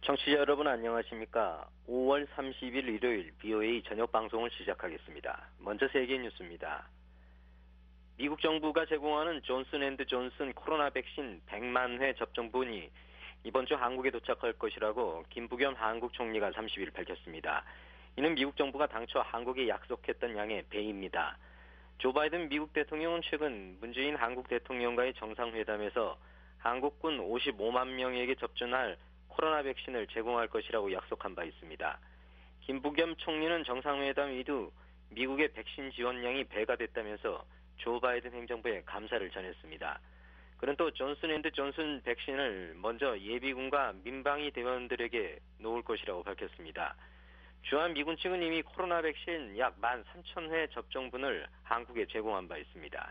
청취자 여러분 안녕하십니까? 5월 30일 일요일 BOA 저녁 방송을 시작하겠습니다. 먼저 세계 뉴스입니다. 미국 정부가 제공하는 존슨앤드존슨 코로나 백신 100만 회 접종분이 이번 주 한국에 도착할 것이라고 김부겸 한국 총리가 30일 밝혔습니다. 이는 미국 정부가 당초 한국에 약속했던 양의 배입니다. 조 바이든 미국 대통령은 최근 문재인 한국 대통령과의 정상회담에서 한국군 55만 명에게 접종할 코로나 백신을 제공할 것이라고 약속한 바 있습니다. 김부겸 총리는 정상회담 이후 미국의 백신 지원량이 배가 됐다면서 조 바이든 행정부에 감사를 전했습니다. 그는 또 존슨앤드존슨 백신을 먼저 예비군과 민방위 대원들에게 놓을 것이라고 밝혔습니다. 주한 미군 측은 이미 코로나 백신 약 13,000회 접종분을 한국에 제공한 바 있습니다.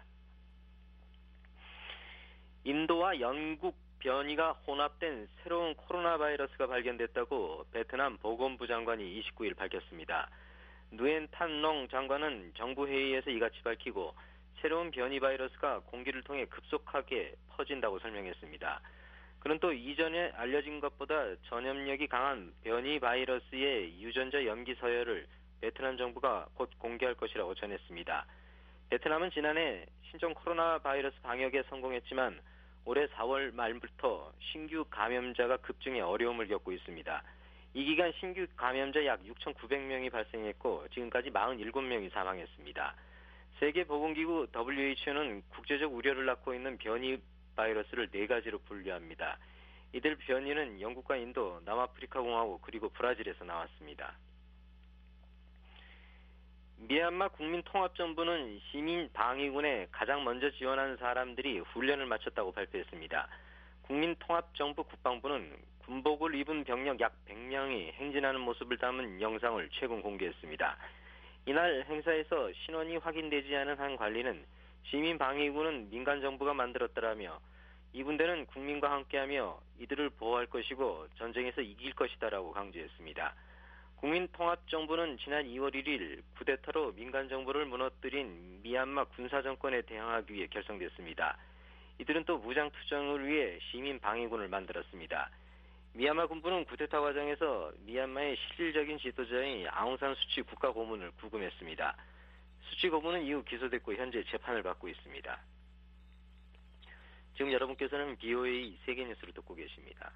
인도와 영국 변이가 혼합된 새로운 코로나 바이러스가 발견됐다고 베트남 보건부 장관이 29일 밝혔습니다. 누엔 탄 롱 장관은 정부 회의에서 이같이 밝히고 새로운 변이 바이러스가 공기를 통해 급속하게 퍼진다고 설명했습니다. 그는 또 이전에 알려진 것보다 전염력이 강한 변이 바이러스의 유전자 염기 서열을 베트남 정부가 곧 공개할 것이라고 전했습니다. 베트남은 지난해 신종 코로나 바이러스 방역에 성공했지만 올해 4월 말부터 신규 감염자가 급증해 어려움을 겪고 있습니다. 이 기간 신규 감염자 약 6,900명이 발생했고 지금까지 47명이 사망했습니다. 세계보건기구 WHO는 국제적 우려를 낳고 있는 변이 바이러스를 4가지로 분류합니다. 이들 변이는 영국과 인도, 남아프리카 공화국 그리고 브라질에서 나왔습니다. 미얀마 국민통합정부는 시민방위군에 가장 먼저 지원한 사람들이 훈련을 마쳤다고 발표했습니다. 국민통합정부 국방부는 군복을 입은 병력 약 100명이 행진하는 모습을 담은 영상을 최근 공개했습니다. 이날 행사에서 신원이 확인되지 않은 한 관리는 시민방위군은 민간정부가 만들었다라며 이 군대는 국민과 함께하며 이들을 보호할 것이고 전쟁에서 이길 것이다라고 강조했습니다. 국민통합정부는 지난 2월 1일 쿠데타로 민간정부를 무너뜨린 미얀마 군사정권에 대항하기 위해 결성됐습니다. 이들은 또 무장투쟁을 위해 시민방위군을 만들었습니다. 미얀마 군부는 쿠데타 과정에서 미얀마의 실질적인 지도자인 아웅산 수치 국가고문을 구금했습니다. 수치 고문은 이후 기소됐고 현재 재판을 받고 있습니다. 지금 여러분께서는 BOA 세계뉴스를 듣고 계십니다.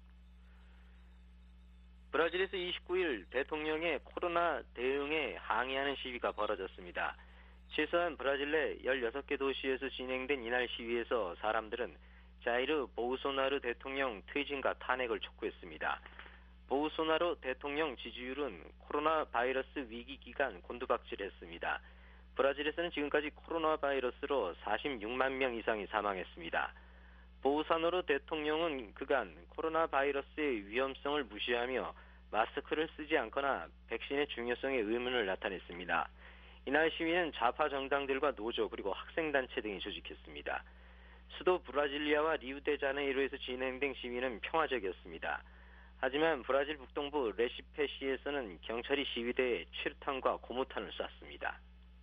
브라질에서 29일 대통령의 코로나 대응에 항의하는 시위가 벌어졌습니다. 최소한 브라질 내 16개 도시에서 진행된 이날 시위에서 사람들은 자이르 보우소나루 대통령 퇴진과 탄핵을 촉구했습니다. 보우소나루 대통령 지지율은 코로나 바이러스 위기 기간 곤두박질했습니다. 브라질에서는 지금까지 코로나 바이러스로 46만 명 이상이 사망했습니다. 보우소나루 대통령은 그간 코로나 바이러스의 위험성을 무시하며 마스크를 쓰지 않거나 백신의 중요성에 의문을 나타냈습니다. 이날 시위는 좌파 정당들과 노조 그리고 학생단체 등이 조직했습니다. 수도 브라질리아와 리우데자네이루에서 진행된 시위는 평화적이었습니다. 하지만 브라질 북동부 레시페시에서는 경찰이 시위대에 최루탄과 고무탄을 쐈습니다.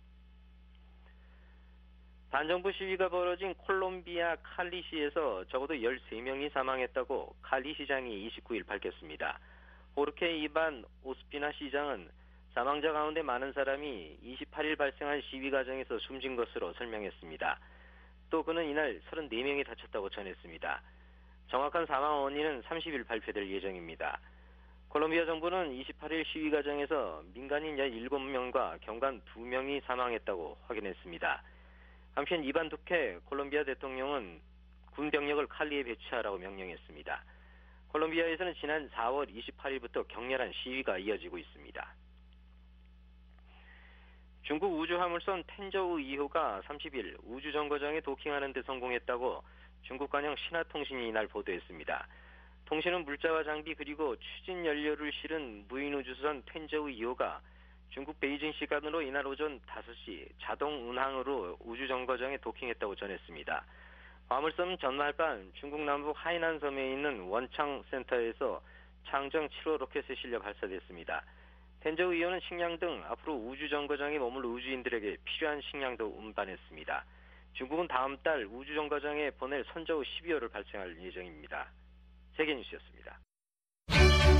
반정부 시위가 벌어진 콜롬비아 칼리시에서 적어도 13명이 사망했다고 칼리 시장이 29일 밝혔습니다. 호르케 이반 오스피나 시장은 사망자 가운데 많은 사람이 28일 발생한 시위 과정에서 숨진 것으로 설명했습니다. 또 그는 이날 34명이 다쳤다고 전했습니다. 정확한 사망 원인은 30일 발표될 예정입니다. 콜롬비아 정부는 28일 시위 과정에서 민간인 17명과 경관 2명이 사망했다고 확인했습니다. 한편 이반 두케 콜롬비아 대통령은 군 병력을 칼리에 배치하라고 명령했습니다. 콜롬비아에서는 지난 4월 28일부터 격렬한 시위가 이어지고 있습니다. 중국 우주화물선 텐저우 2호가 30일 우주정거장에 도킹하는 데 성공했다고 중국 관영 신화통신이 이날 보도했습니다. 통신은 물자와 장비 그리고 추진 연료를 실은 무인 우주선 텐저우 2호가 중국 베이징 시간으로 이날 오전 5시 자동 운항으로 우주정거장에 도킹했다고 전했습니다. 화물선은 전날 밤 중국 남북 하이난 섬에 있는 원창 센터에서 창정 7호 로켓에 실려 발사됐습니다. 텐저우 2호는 식량 등 앞으로 우주정거장에 머물 우주인들에게 필요한 식량도 운반했습니다. 중국은 다음 달 우주정거장에 보낼 선저우 12호를 발생할 예정입니다. 세계뉴스였습니다.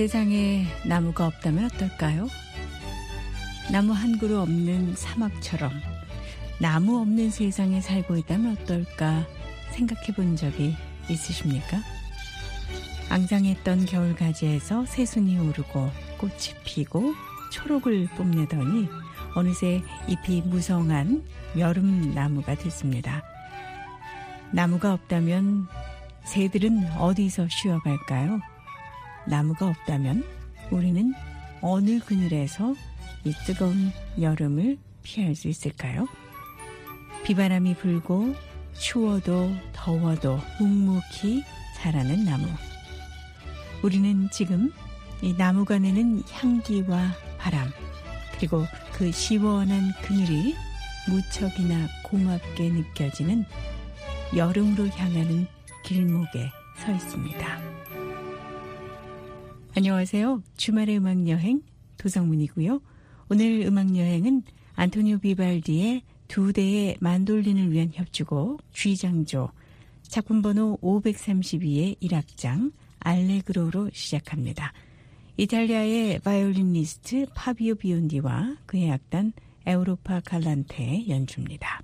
세상에 나무가 없다면 어떨까요? 나무 한 그루 없는 사막처럼 나무 없는 세상에 살고 있다면 어떨까 생각해 본 적이 있으십니까? 앙상했던 겨울가지에서 새순이 오르고 꽃이 피고 초록을 뽐내더니 어느새 잎이 무성한 여름나무가 됐습니다. 나무가 없다면 새들은 어디서 쉬어갈까요? 나무가 없다면 우리는 어느 그늘에서 이 뜨거운 여름을 피할 수 있을까요? 비바람이 불고 추워도 더워도 묵묵히 자라는 나무. 우리는 지금 이 나무가 내는 향기와 바람, 그리고 그 시원한 그늘이 무척이나 고맙게 느껴지는 여름으로 향하는 길목에 서 있습니다. 안녕하세요. 주말의 음악여행 도성문이고요. 오늘 음악여행은 안토니오 비발디의 두 대의 만돌린을 위한 협주곡 G장조 작품번호 532의 1악장 알레그로로 시작합니다. 이탈리아의 바이올리니스트 파비오 비온디와 그의 악단 에우로파 갈란테의 연주입니다.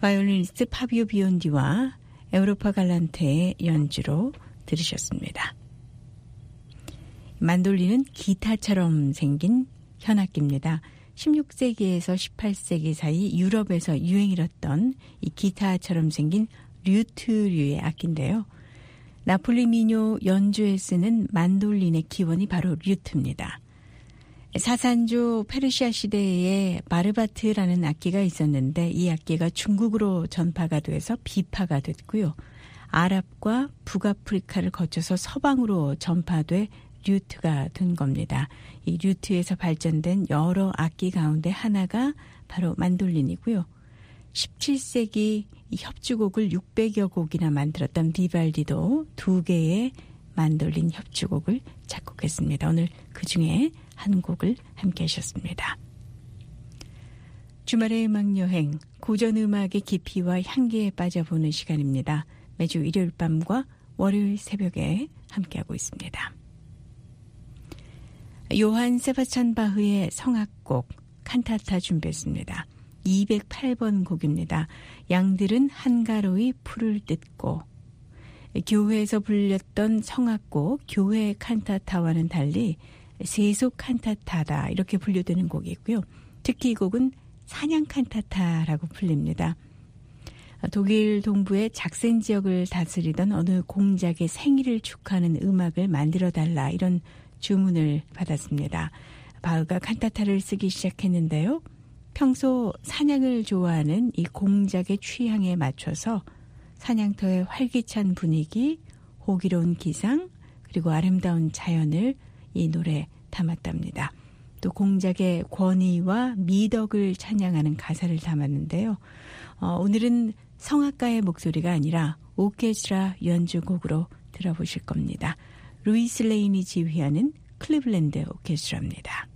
바이올리니스트 파비오 비온디와 에우로파 갈란테의 연주로 들으셨습니다. 만돌리는 기타처럼 생긴 현악기입니다. 16세기에서 18세기 사이 유럽에서 유행이었던 이 기타처럼 생긴 류트류의 악기인데요. 나폴리 민요 연주에 쓰는 만돌린의 기원이 바로 류트입니다. 사산조 페르시아 시대에 바르바트라는 악기가 있었는데 이 악기가 중국으로 전파가 돼서 비파가 됐고요. 아랍과 북아프리카를 거쳐서 서방으로 전파돼 류트가 된 겁니다. 이 류트에서 발전된 여러 악기 가운데 하나가 바로 만돌린이고요. 17세기 이 협주곡을 600여 곡이나 만들었던 비발디도 2개의 만돌린 협주곡을 작곡했습니다. 오늘 그중에 한 곡을 함께 하셨습니다. 주말의 음악여행, 고전음악의 깊이와 향기에 빠져보는 시간입니다. 매주 일요일 밤과 월요일 새벽에 함께하고 있습니다. 요한 세바스찬 바흐의 성악곡 칸타타 준비했습니다. 208번 곡입니다. 양들은 한가로이 풀을 뜯고 교회에서 불렸던 성악곡 교회 칸타타와는 달리 세속 칸타타다 이렇게 분류되는 곡이고요. 특히 이 곡은 사냥 칸타타라고 불립니다. 독일 동부의 작센 지역을 다스리던 어느 공작의 생일을 축하하는 음악을 만들어달라 이런 주문을 받았습니다. 바흐가 칸타타를 쓰기 시작했는데요. 평소 사냥을 좋아하는 이 공작의 취향에 맞춰서 사냥터의 활기찬 분위기, 호기로운 기상, 그리고 아름다운 자연을 이 노래에 담았답니다. 또 공작의 권위와 미덕을 찬양하는 가사를 담았는데요. 오늘은 성악가의 목소리가 아니라 오케스트라 연주곡으로 들어보실 겁니다. 루이스 레인이 지휘하는 클리블랜드 오케스트라입니다.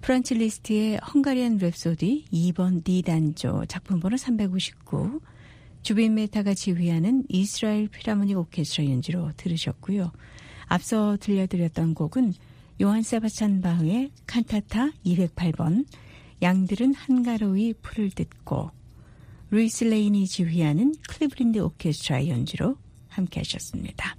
프란츠 리스트의 헝가리안 랩소디 2번 D단조 작품번호 359, 주빈 메타가 지휘하는 이스라엘 필하모닉 오케스트라 연주로 들으셨고요. 앞서 들려드렸던 곡은 요한 세바스찬 바흐의 칸타타 208번 양들은 한가로이 풀을 뜯고, 루이스 레인이 지휘하는 클리블랜드 오케스트라 연주로 함께 하셨습니다.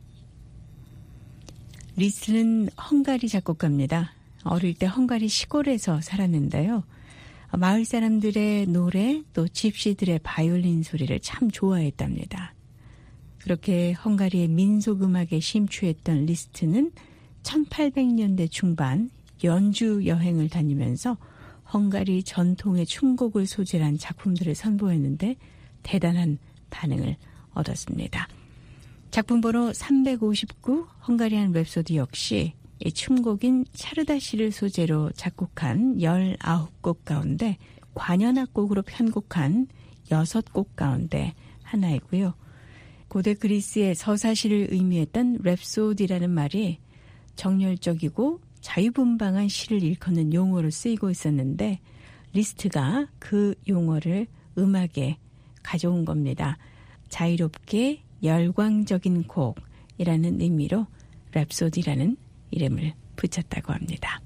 리스트는 헝가리 작곡가입니다. 어릴 때 헝가리 시골에서 살았는데요. 마을 사람들의 노래 또 집시들의 바이올린 소리를 참 좋아했답니다. 그렇게 헝가리의 민속음악에 심취했던 리스트는 1800년대 중반 연주 여행을 다니면서 헝가리 전통의 춤곡을 소재로 한 작품들을 선보였는데 대단한 반응을 얻었습니다. 작품번호 359 헝가리안 랩소디 역시 이 춤곡인 차르다시를 소재로 작곡한 19곡 가운데 관현악곡으로 편곡한 6곡 가운데 하나이고요. 고대 그리스의 서사시를 의미했던 랩소디라는 말이 정열적이고 자유분방한 시를 일컫는 용어로 쓰이고 있었는데 리스트가 그 용어를 음악에 가져온 겁니다. 자유롭게 열광적인 곡이라는 의미로 랩소디라는 이름을 붙였다고 합니다.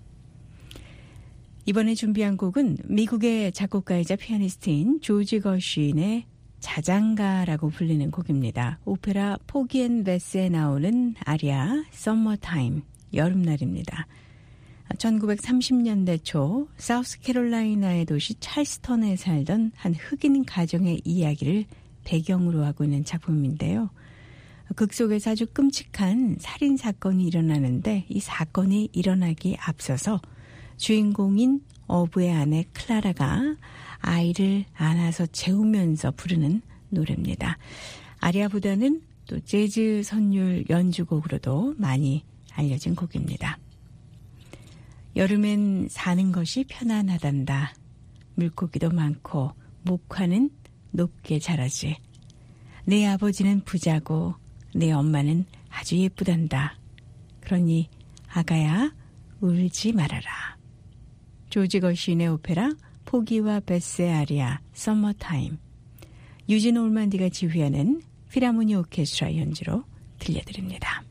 이번에 준비한 곡은 미국의 작곡가이자 피아니스트인 조지 거쉬인의 자장가라고 불리는 곡입니다. 오페라 포기 앤 베스에 나오는 아리아 Summertime, 여름날입니다. 1930년대 초 사우스캐롤라이나의 도시 찰스턴에 살던 한 흑인 가정의 이야기를 배경으로 하고 있는 작품인데요. 극 속에서 아주 끔찍한 살인사건이 일어나는데 이 사건이 일어나기 앞서서 주인공인 어부의 아내 클라라가 아이를 안아서 재우면서 부르는 노래입니다. 아리아보다는 또 재즈 선율 연주곡으로도 많이 알려진 곡입니다. 여름엔 사는 것이 편안하단다. 물고기도 많고 목화는 높게 자라지. 내 아버지는 부자고 내 엄마는 아주 예쁘단다. 그러니 아가야 울지 말아라. 조지 거쉬인의 오페라 포기와 베스의 아리아 Summertime, 유진 올만디가 지휘하는 필하모니 오케스트라 연주로 들려드립니다.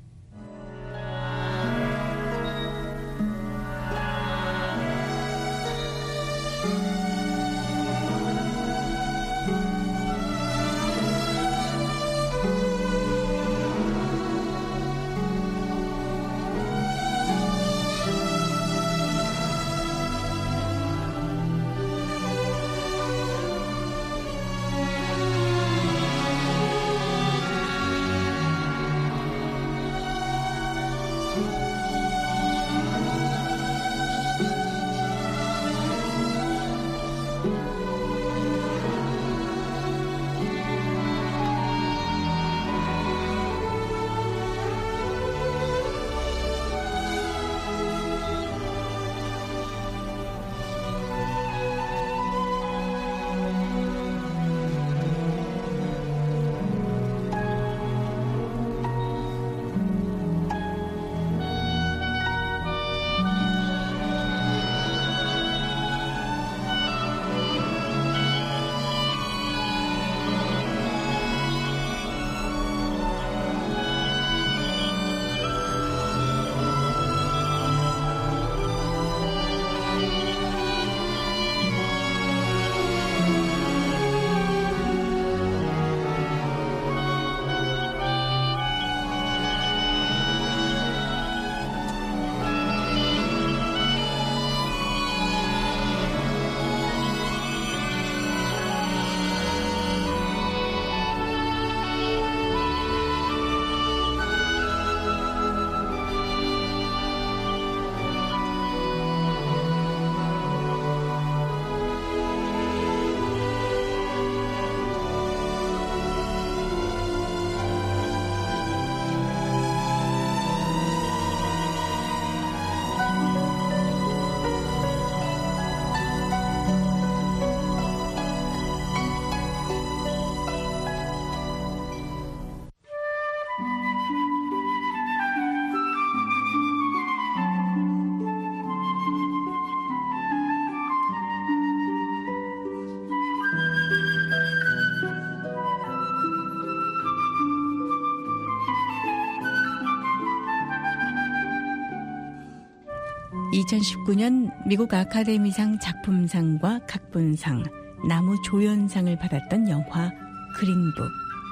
2019년 미국 아카데미상 작품상과 각본상, 나무조연상을 받았던 영화 그린북.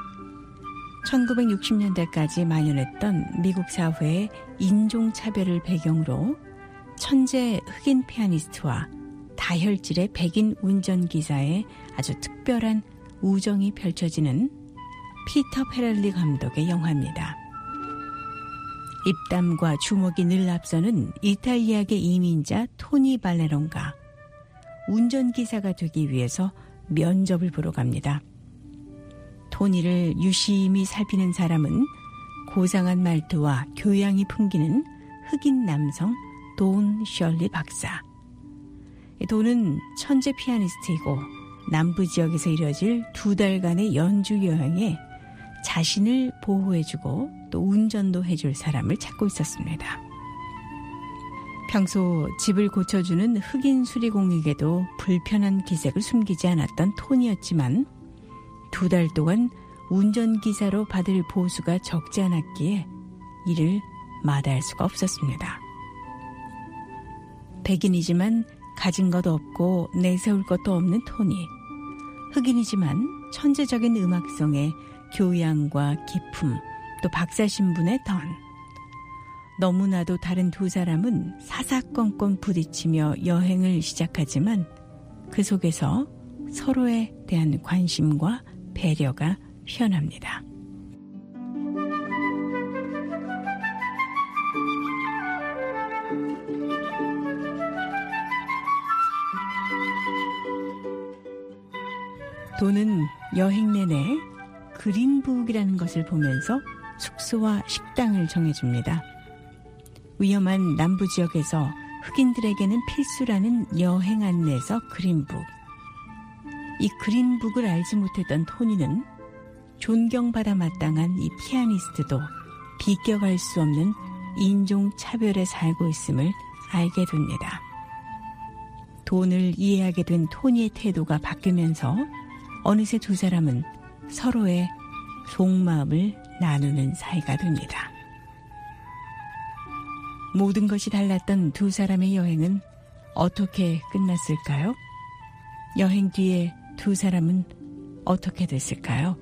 1960년대까지 만연했던 미국 사회의 인종차별을 배경으로 천재 흑인 피아니스트와 다혈질의 백인 운전기사의 아주 특별한 우정이 펼쳐지는 피터 페렐리 감독의 영화입니다. 입담과 주목이 늘 앞서는 이탈리아계 이민자 토니 발레론가. 운전기사가 되기 위해서 면접을 보러 갑니다. 토니를 유심히 살피는 사람은 고상한 말투와 교양이 풍기는 흑인 남성 돈 셜리 박사. 돈은 천재 피아니스트이고 남부 지역에서 이뤄질 2달간의 연주 여행에 자신을 보호해주고 또 운전도 해줄 사람을 찾고 있었습니다. 평소 집을 고쳐주는 흑인 수리공에게도 불편한 기색을 숨기지 않았던 톤이었지만 2달 동안 운전기사로 받을 보수가 적지 않았기에 이를 마다할 수가 없었습니다. 백인이지만 가진 것 없고 내세울 것도 없는 토니. 흑인이지만 천재적인 음악성에 교양과 기품, 또 박사 신분의 던. 너무나도 다른 두 사람은 사사건건 부딪히며 여행을 시작하지만 그 속에서 서로에 대한 관심과 배려가 피어납니다. 돈은 여행 내내 그린북이라는 것을 보면서 숙소와 식당을 정해줍니다. 위험한 남부 지역에서 흑인들에게는 필수라는 여행 안내서 그린북. 이 그린북을 알지 못했던 토니는 존경받아 마땅한 이 피아니스트도 비껴갈 수 없는 인종차별에 살고 있음을 알게 됩니다. 돈을 이해하게 된 토니의 태도가 바뀌면서 어느새 두 사람은 서로의 속마음을 나누는 사이가 됩니다. 모든 것이 달랐던 두 사람의 여행은 어떻게 끝났을까요? 여행 뒤에 두 사람은 어떻게 됐을까요?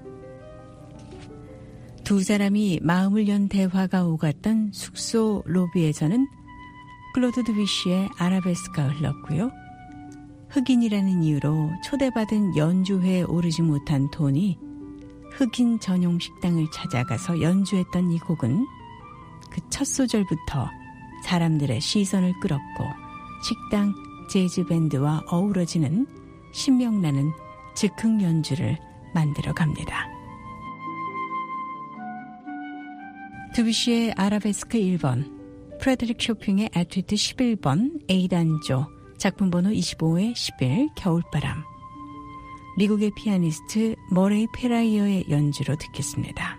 두 사람이 마음을 연 대화가 오갔던 숙소 로비에서는 클로드 드뷔시의 아라베스크가 흘렀고요. 흑인이라는 이유로 초대받은 연주회에 오르지 못한 톤이 흑인 전용 식당을 찾아가서 연주했던 이 곡은 그 첫 소절부터 사람들의 시선을 끌었고 식당 재즈 밴드와 어우러지는 신명나는 즉흥 연주를 만들어 갑니다. 드뷔시의 아라베스크 1번, 프레드릭 쇼핑의 에튜드 11번 A단조, 작품 번호 25의 11 겨울바람. 미국의 피아니스트 머레이 페라이어의 연주로 듣겠습니다.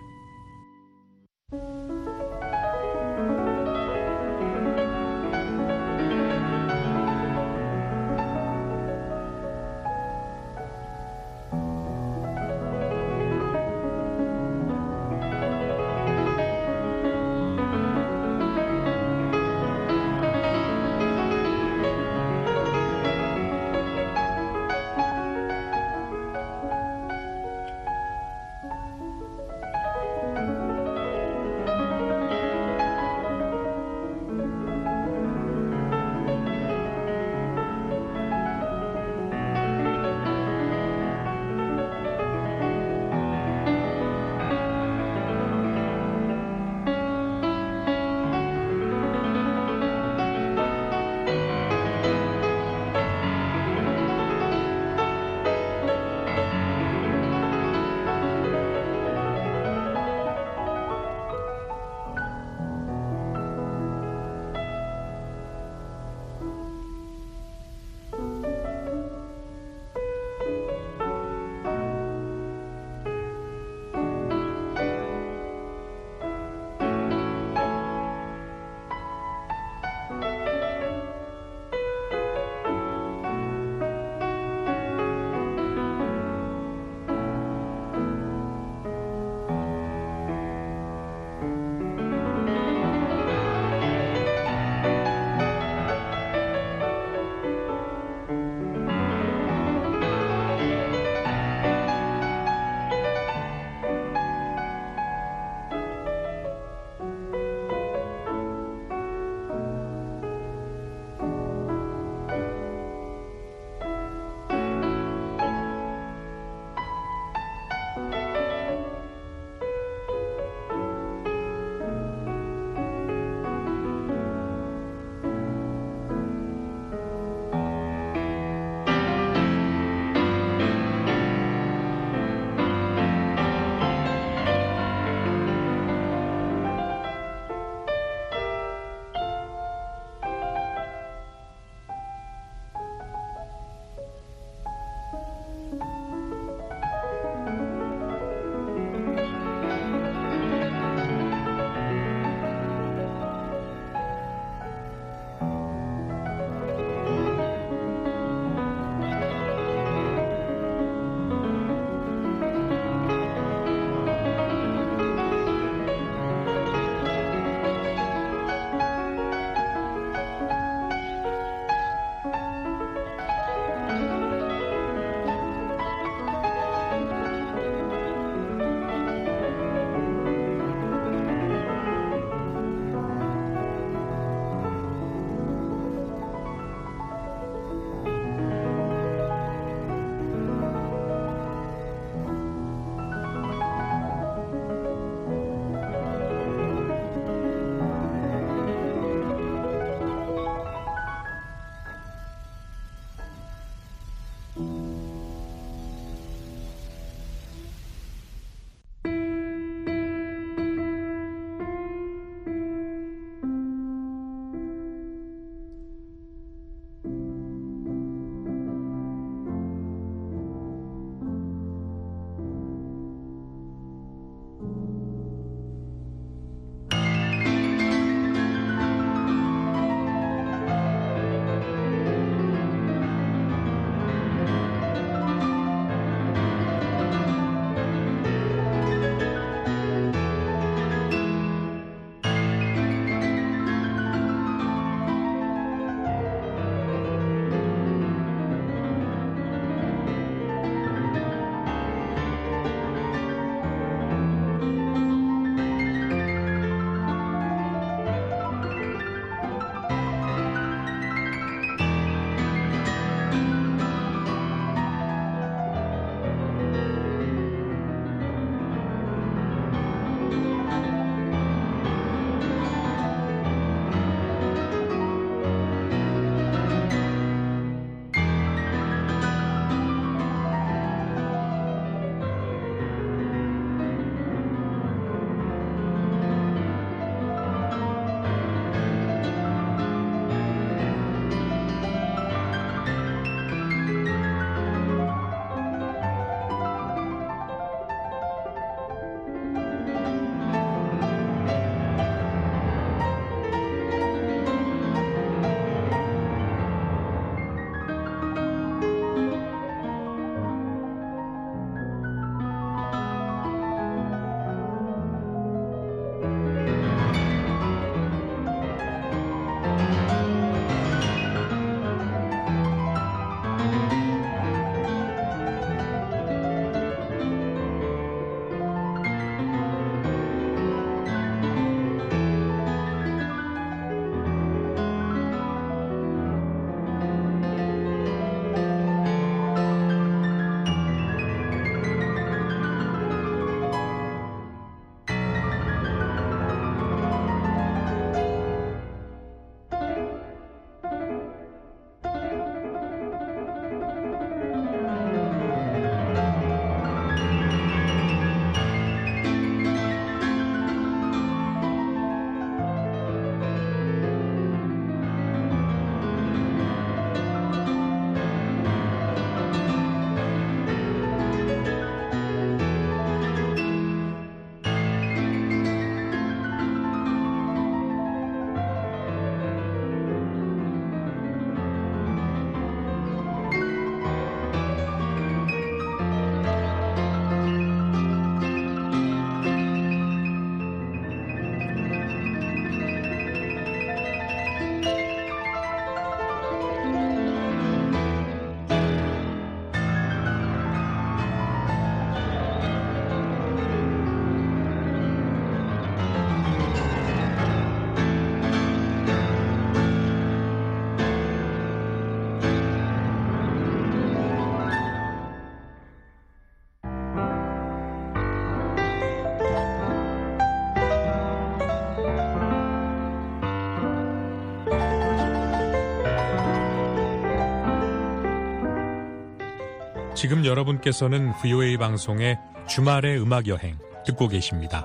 지금 여러분께서는 VOA 방송의 주말의 음악여행 듣고 계십니다.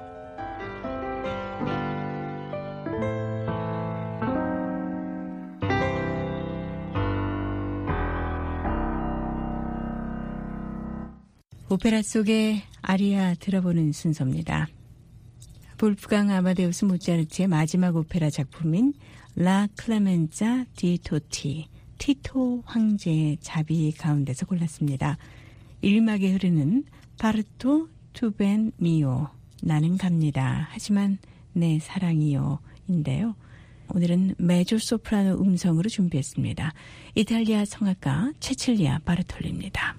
오페라 속의 아리아 들어보는 순서입니다. 볼프강 아마데우스 모차르트의 마지막 오페라 작품인 라 클레멘자 디 토티, 티토 황제의 자비 가운데서 골랐습니다. 1막에 흐르는 파르토 투벤 미오, 나는 갑니다. 하지만 내 사랑이요 인데요. 오늘은 메조 소프라노 음성으로 준비했습니다. 이탈리아 성악가 체칠리아 바르톨리입니다.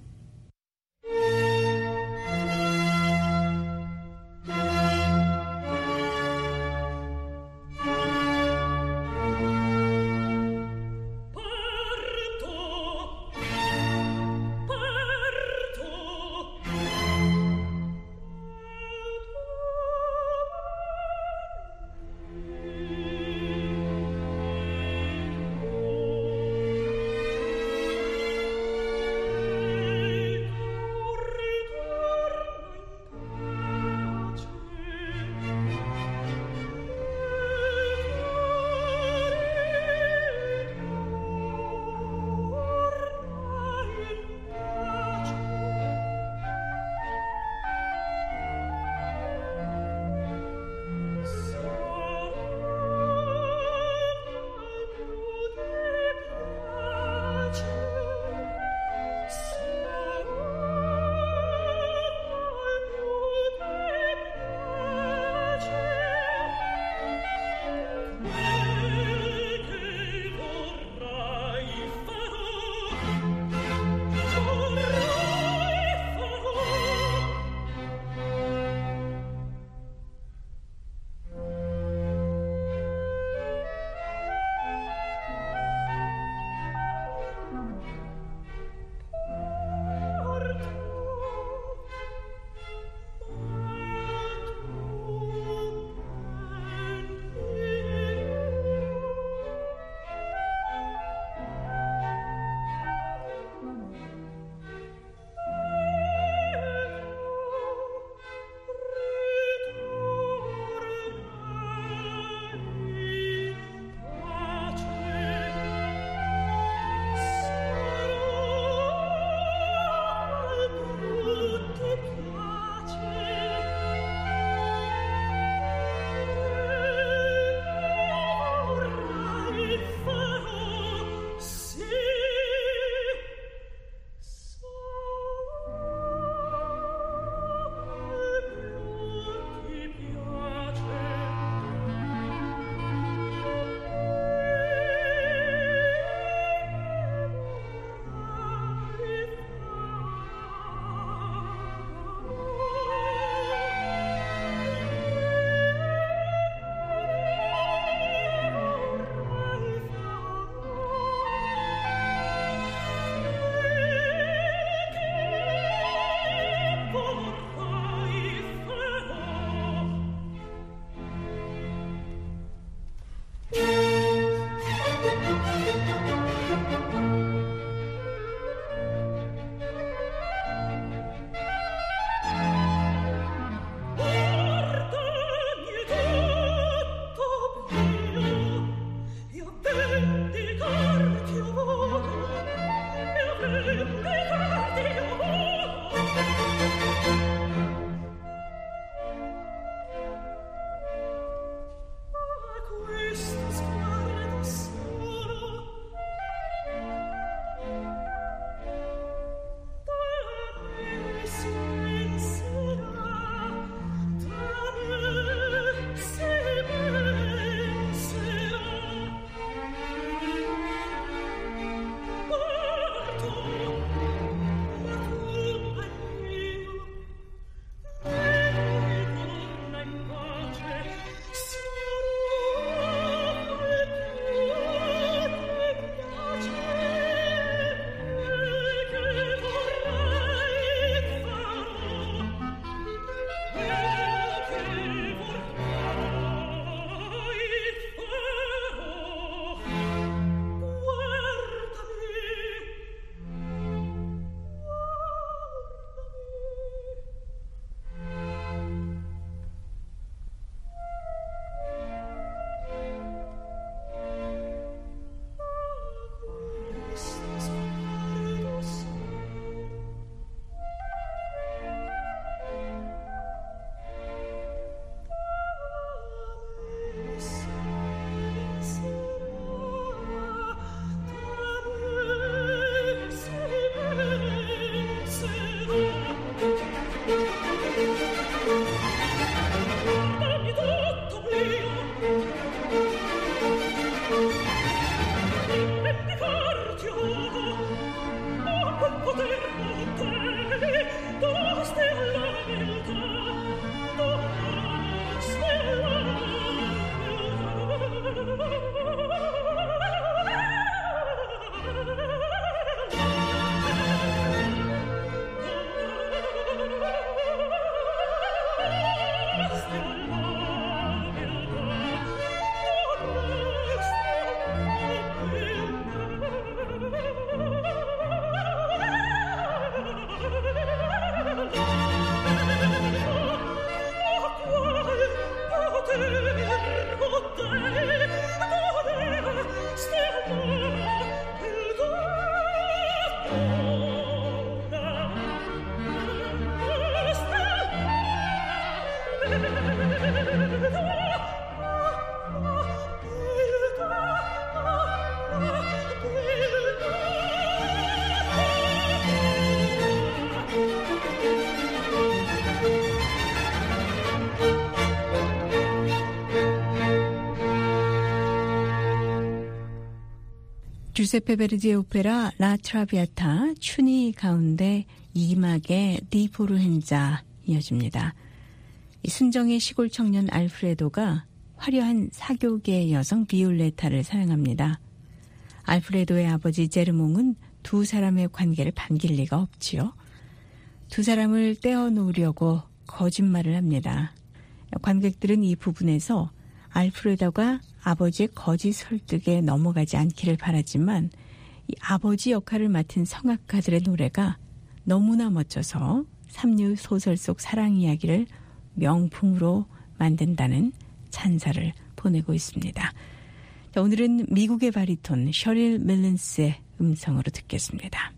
주세페 베르디의 오페라 라 트라비아타 춘희 가운데 2막의 디 포르헨자 이어집니다. 순정의 시골 청년 알프레도가 화려한 사교계 여성 비올레타를 사랑합니다. 알프레도의 아버지 제르몽은 두 사람의 관계를 반길 리가 없지요. 두 사람을 떼어놓으려고 거짓말을 합니다. 관객들은 이 부분에서 알프레도가 아버지의 거짓 설득에 넘어가지 않기를 바라지만 이 아버지 역할을 맡은 성악가들의 노래가 너무나 멋져서 삼류 소설 속 사랑 이야기를 명품으로 만든다는 찬사를 보내고 있습니다. 자, 오늘은 미국의 바리톤 셔릴 밀린스의 음성으로 듣겠습니다.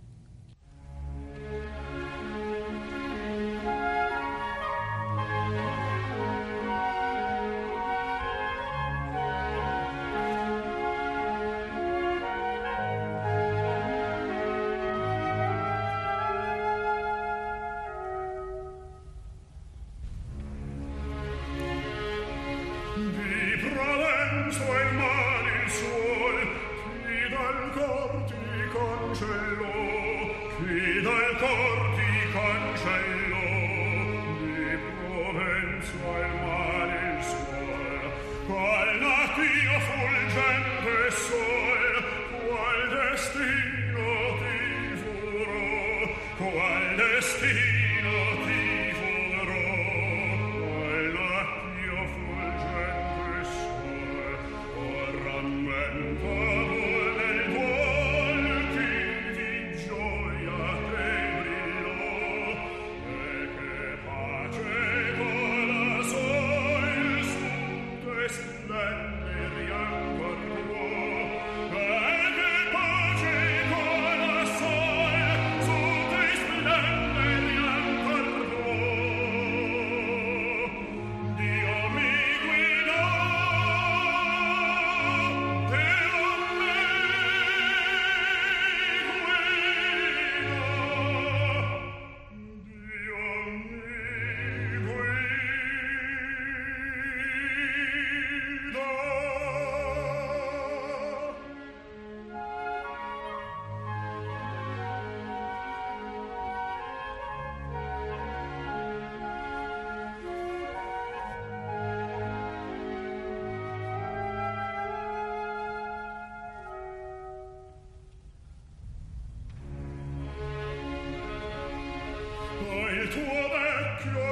Il tuo vecchio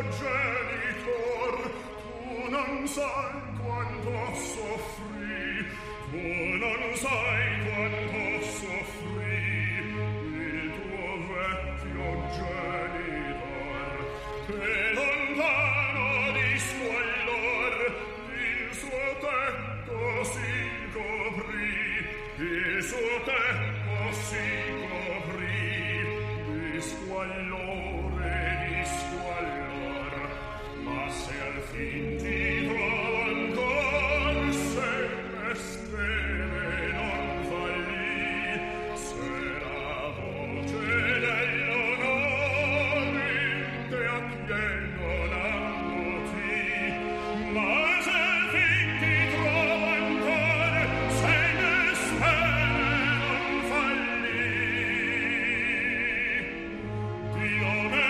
genitor, tu non sai quanto soffrì, tu non sai quanto soffrì. Il tuo vecchio genitor, che lontano di squallor, il suo tetto si coprì, il suo tetto si coprì di squallor. Fin ti trovo ancor se le stelle non fallì, se la voce dell'onore te acchiedonandoti, ma se fin ti trovo ancor se le stelle non fallì, Dio me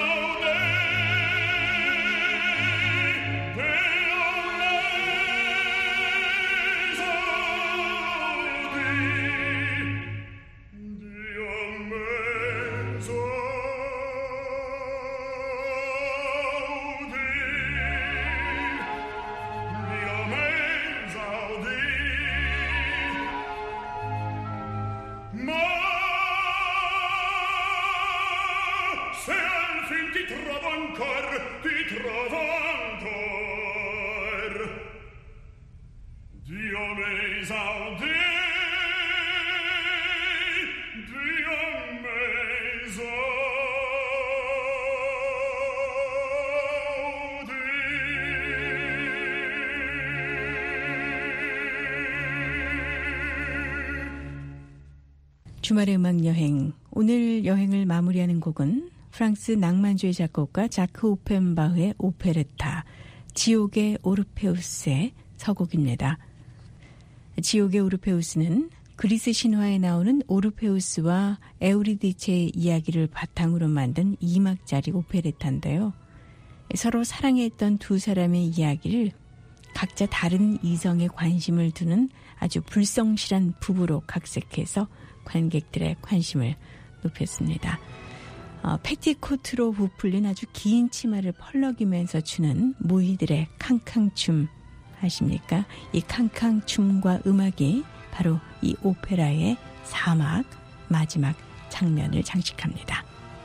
주말의 음악여행, 오늘 여행을 마무리하는 곡은 프랑스 낭만주의 작곡가 자크 오펜바흐의 오페레타 지옥의 오르페우스의 서곡입니다. 지옥의 오르페우스는 그리스 신화에 나오는 오르페우스와 에우리디체의 이야기를 바탕으로 만든 2막짜리 오페레타인데요. 서로 사랑했던 두 사람의 이야기를 각자 다른 이성에 관심을 두는 아주 불성실한 부부로 각색해서 관객들의 관심을 높였습니다. 패티코트로 부풀린 아주 긴 치마를 펄럭이면서 추는 모이들의 캉캉춤 아십니까? 이 캉캉춤과 음악이 바로 이 오페라의 4막 마지막 장면을 장식합니다.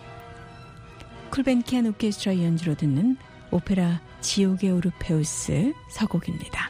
쿨벤키안 오케스트라 연주로 듣는 오페라 지옥의 오르페우스 서곡입니다.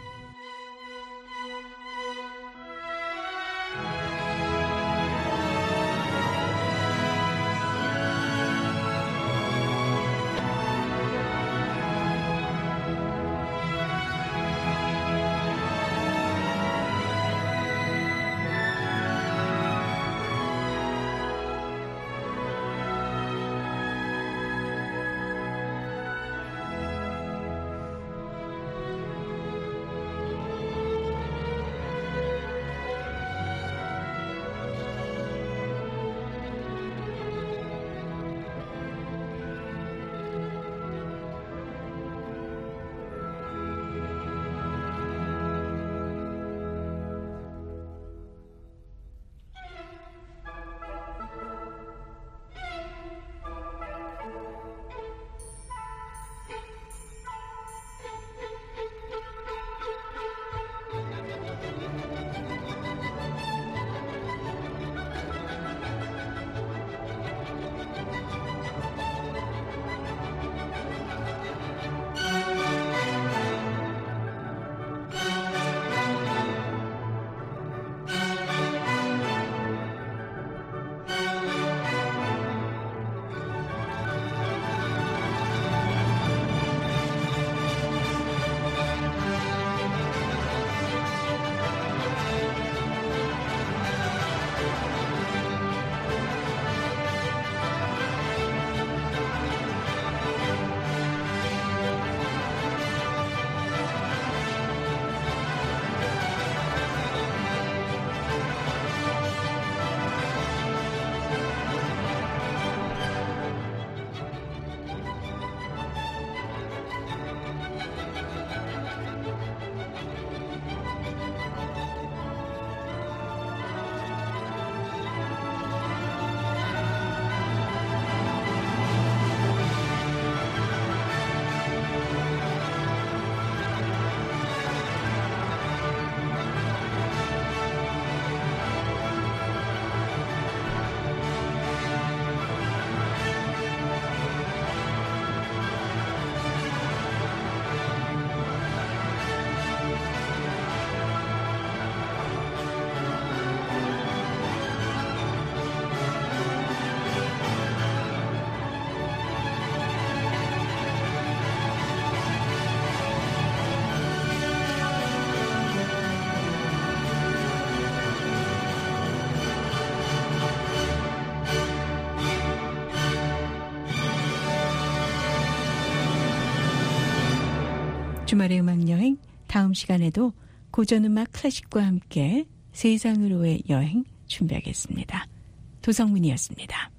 주말의 음악여행, 다음 시간에도 고전음악 클래식과 함께 세상으로의 여행 준비하겠습니다. 도성문이었습니다.